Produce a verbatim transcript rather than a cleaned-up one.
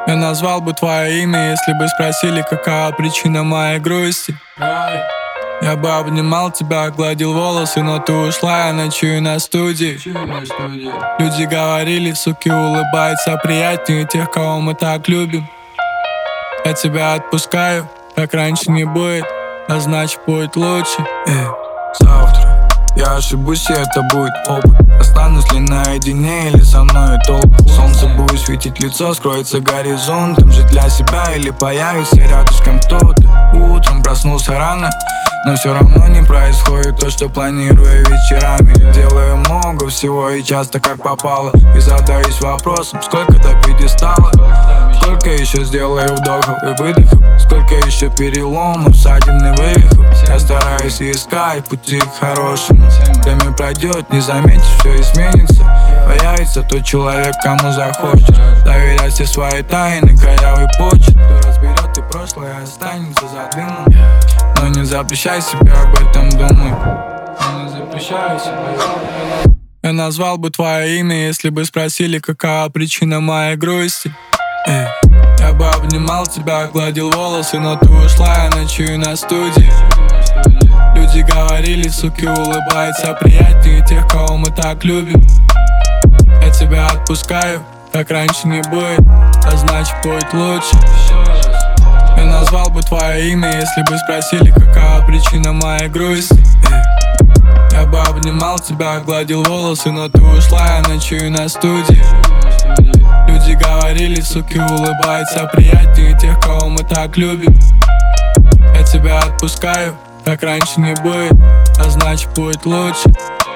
Я назвал бы твое имя, если бы спросили, какая причина моей грусти. Я бы обнимал тебя, гладил волосы, но ты ушла, я ночую на студии. Люди говорили, суки, улыбается приятнее тех, кого мы так любим. Я тебя отпускаю, как раньше не будет, а значит будет лучше. Эй, завтра я ошибусь, и это будет опыт. Останусь ли наедине или со мной толпа? Солнце будет светить лицо, скроется горизонтом. Жить для себя или появится рядышком кто-то. Утром проснулся рано, но все равно не происходит то, что планирую вечерами. Делаю много всего и часто как попало, и задаюсь вопросом, сколько до пьедестала. Сколько еще сделаю вдохов и выдохов, сколько еще переломов, ссадин и вывихов. Я стараюсь искать пути к хорошему. Время пройдет, не заметишь, все изменится. Появится тот человек, кому захочешь. Доверять все свои тайны, корявый почерк. Кто разберет и прошлое останется за дымом. Но не запрещай себе об этом думать. Но не запрещай себе. Я назвал бы твое имя, если бы спросили, какая причина моей грусти. Эй. Я бы обнимал тебя, гладил волосы, но ты ушла, я ночую на студии. Люди говорили, суки, улыбается приятнее тех, кого мы так любим. Я тебя отпускаю, как раньше не будет, а значит будет лучше. Я назвал бы твое имя, если бы спросили, какая причина моей грусти. Я бы обнимал тебя, гладил волосы, но ты ушла, я ночую на студии. Люди говорили, суки, улыбается приятнее тех, кого мы так любим. Я тебя отпускаю, как раньше не будет, а значит будет лучше.